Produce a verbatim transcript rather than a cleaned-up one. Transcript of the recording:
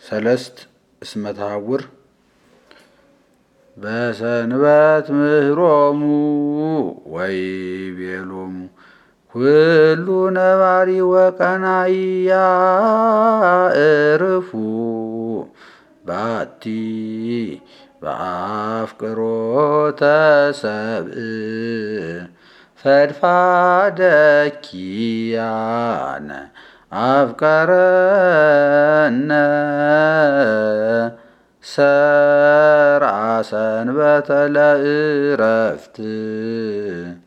ሰለስት እስመ ተሐውር በሰንበት ምህሮሙ ወይቤሎሙ ኩሉ ነባሪ ወቀናኢ ያዕርፉ ባቲ በአፍቅሮተ ሰብእ ፈድፋደ ኪያነ አፍቀረነ ሰርዐ ሰንበተ ለዕረፍት